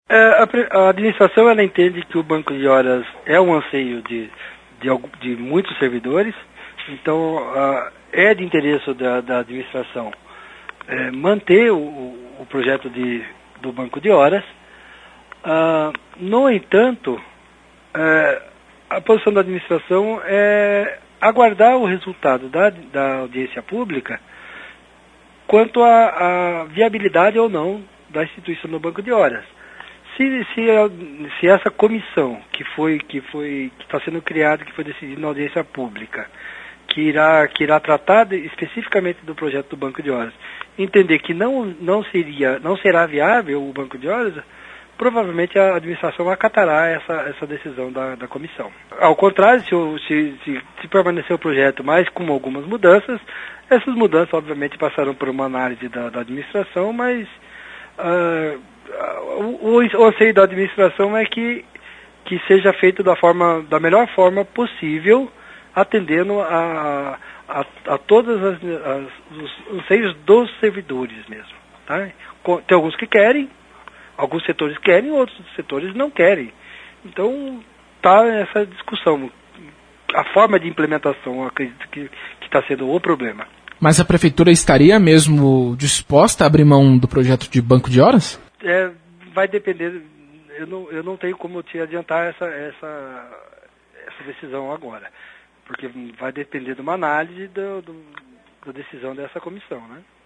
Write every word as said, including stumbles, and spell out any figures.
É, a, a administração ela entende que o banco de horas é um anseio de, de, de muitos servidores, então uh, é de interesse da, da administração é, manter o, o projeto de, do banco de horas. Uh, no entanto, uh, a posição da administração é aguardar o resultado da, da audiência pública quanto à viabilidade ou não da instituição do banco de horas. Se, se, se essa comissão que foi que foi que está sendo criada, que foi decidida na audiência pública, que irá que irá tratar de, especificamente do projeto do banco de horas, entender que não não seria não será viável o banco de horas, provavelmente a administração acatará essa essa decisão da, da comissão. Ao contrário, se, se, se, se permanecer o projeto, mas com algumas mudanças, essas mudanças obviamente passarão por uma análise da, da administração, mas uh, O, o anseio da administração é que, que seja feito da, forma, da melhor forma possível, atendendo a, a, a todos as, as, os anseios dos servidores mesmo. Tá? Tem alguns que querem, alguns setores querem, outros setores não querem. Então, está essa discussão. A forma de implementação, eu acredito que está sendo o problema. Mas a prefeitura estaria mesmo disposta a abrir mão do projeto de banco de horas? É, vai depender, eu não, eu não tenho como te adiantar essa, essa, essa decisão agora, porque vai depender de uma análise do, do, da decisão dessa comissão, né?